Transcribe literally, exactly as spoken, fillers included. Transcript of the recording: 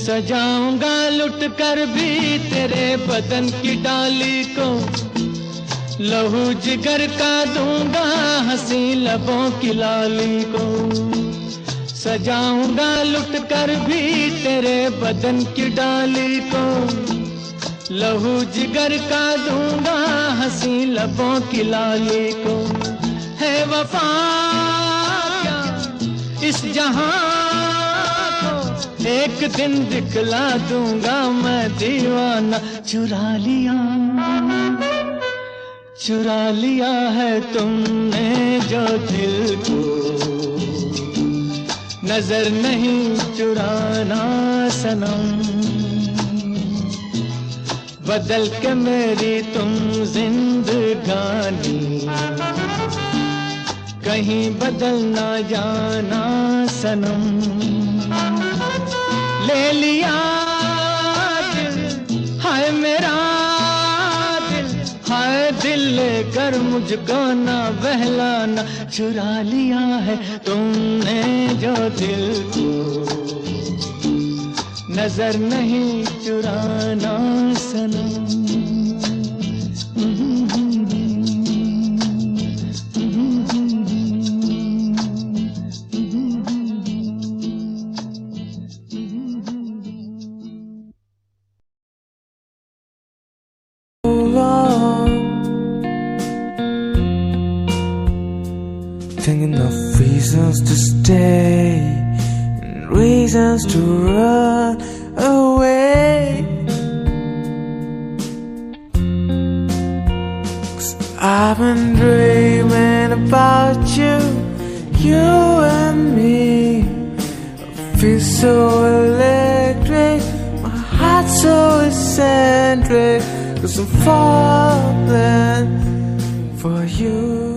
सजाऊंगा लुट कर भी तेरे बदन की डाली को, लहू जिगर का दूंगा हंसी लबों की लाली को। सजाऊंगा लुट कर भी तेरे बदन की डाली को, लहू जिगर का दूंगा हंसी लबों की लाली को। है वफा क्या इस जहां को, एक दिन दिखला दूंगा मैं दीवाना। चुरा लिया चुरा लिया है तुमने जो दिल को, नजर नहीं चुराना सनम। बदल के मेरी तुम जिंदगानी, कहीं बदल ना जाना सनम। ले लिया दिल हाय मेरा दिल, हाय दिल लेकर मुझको ना बहलाना। चुरा लिया है तुमने जो दिल को, नजर नहीं चुराना सनम। Thinking of reasons to stay and reasons to run away. 'Cause I've been dreaming about you, you and me. I feel so electric, my heart so eccentric, 'cause I'm falling for you.